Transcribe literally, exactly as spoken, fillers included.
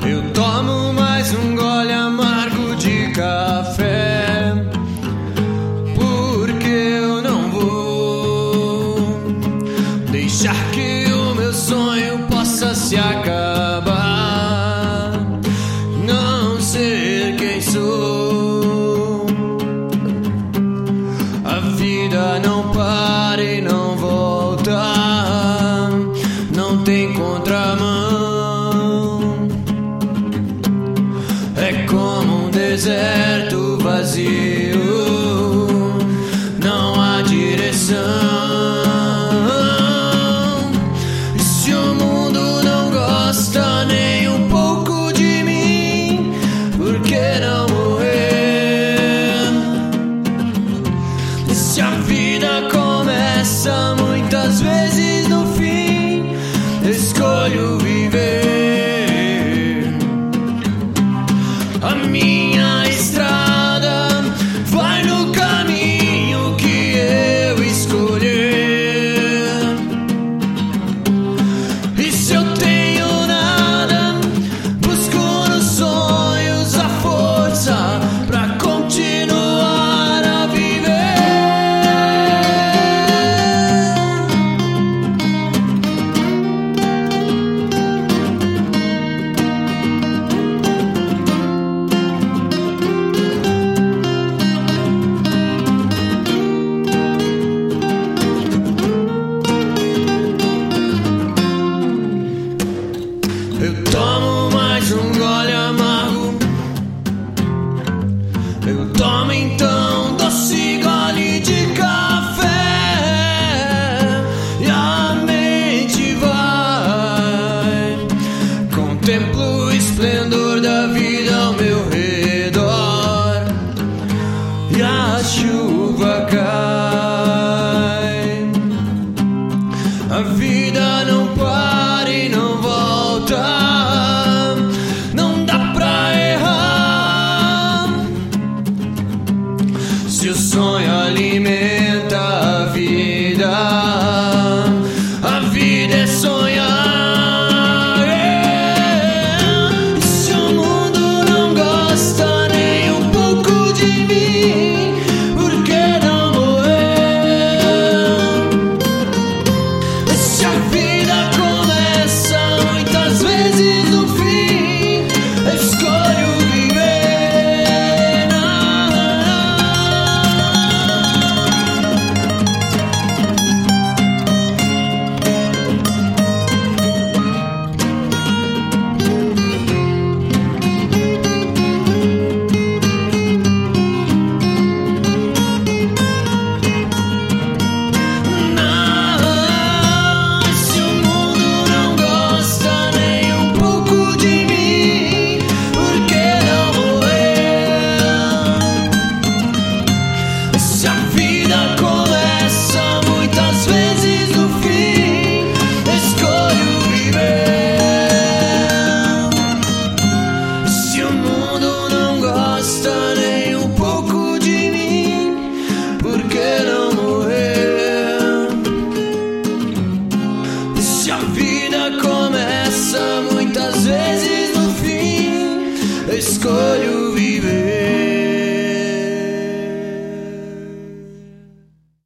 Eu tomo mais um gole amargo de café, porque eu não vou deixar que o meu sonho possa se acabar, não ser quem sou. A vida não para e não volta, não tem contramão. É como um deserto vazio, não há direção. E se o mundo não gosta nem um pouco de mim, por que não morrer? E se a vida começa muitas vezes no fim, escolho viver. A minha estrada vai no caminho que eu escolher. E se eu tenho nada, busco nos sonhos a força pra continuar a viver. Eu tomo mais um gole amargo, eu tomo então doce gole de café, e a mente vai. Contemplo o esplendor da vida ao meu redor, e a chuva cai. A vida não para e não volta,